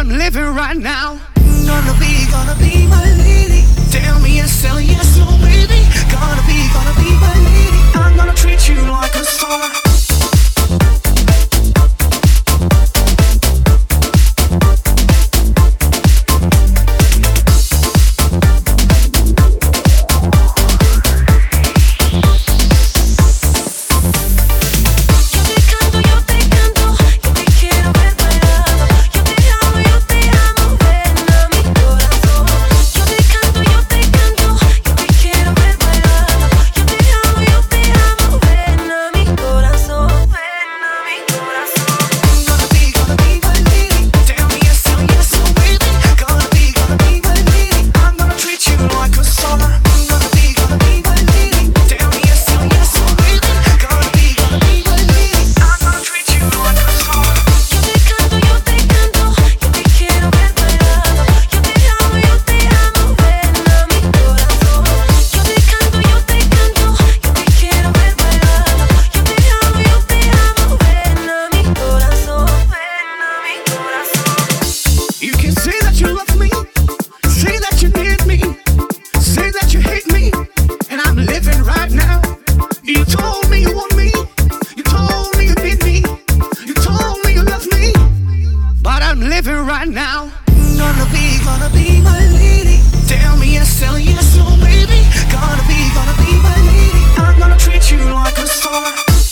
I'm living right now. Gonna be my lady. Tell me yes, tell yes, no baby. Gonna be my lady. I'm gonna treat you like a star. Right now, gonna be my lady. Tell me yes, tell yes, no baby. Gonna be my lady. I'm gonna treat you like a star.